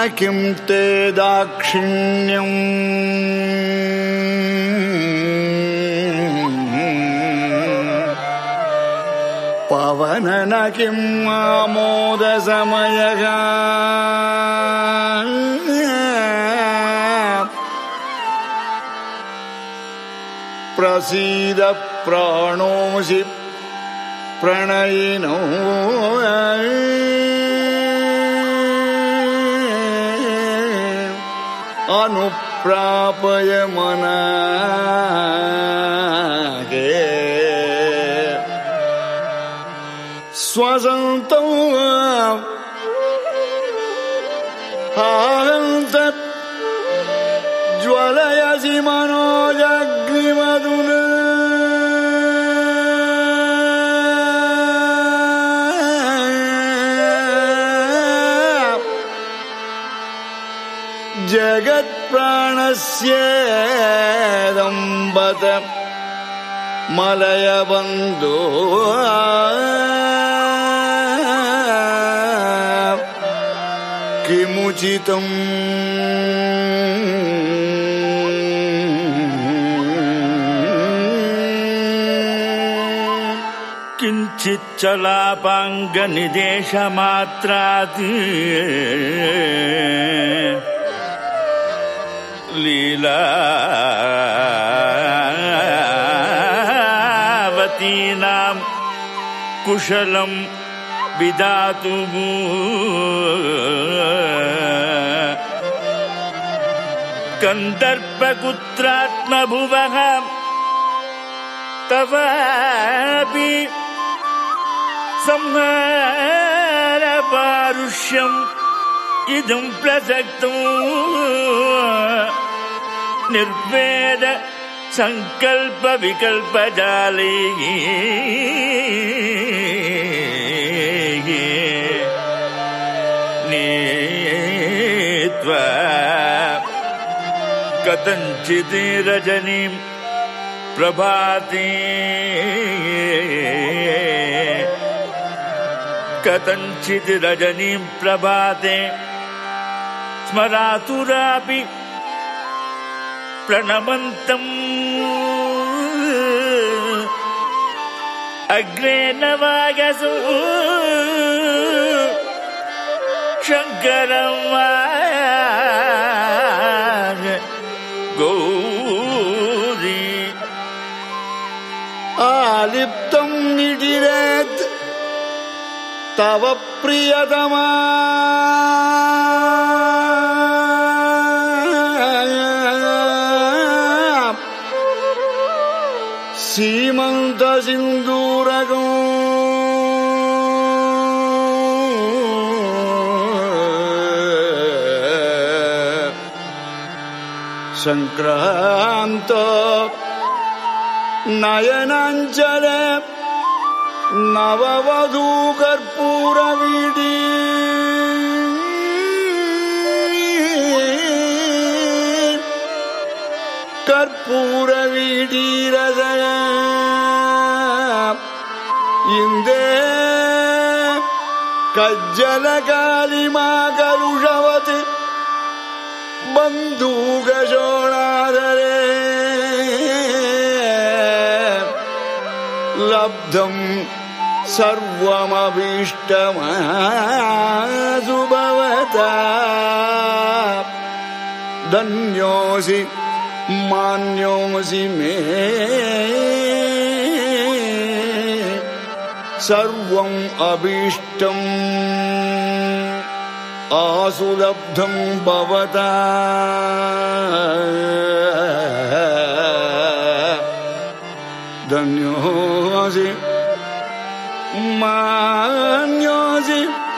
किं ते दाक्षिण्यम् पवन न किं आमोदसमयः प्रसीद प्राणोऽसि प्रणयिनो अनुप्रापय मनागे स्वसन्तौ हाहन्त ज्वलयसि मनोजग्निमधुना जगत्प्राणस्य दम्बत मलयबन्धो किमुचितम् किञ्चिच्चलापाङ्गनिदेशमात्रात् लीलावतीनां कुशलं विदातु कन्दर्पपुत्रात्मभुवः तवापि संहारपारुष्यम् इदं प्रसक्तम् निर्वेद संकल्प विकल्पजाले नीत्वा कथञ्चित् रजनीं प्रभाते कथञ्चित् रजनीं प्रभाते स्मरातुरापि प्रणमन्तम् अग्रे नवागसु शङ्करं गौरी आलिप्तं निडिरेत् तव प्रियतमा सीमन्त सिन्दूरगो संक्रांत नयनाञ्जले नववधू कर्पूरवीडी कर्पूरवीडीरदय इंदे कज्जलकालिमा कलुषवत् बन्धूकशोणाधरे लब्धं सर्वमभीष्टमासु भवता धन्योऽसि मान्योऽसि मे सर्वम् अभीष्टम् आसु लब्धं भवता धन्योऽसि मान्योऽसि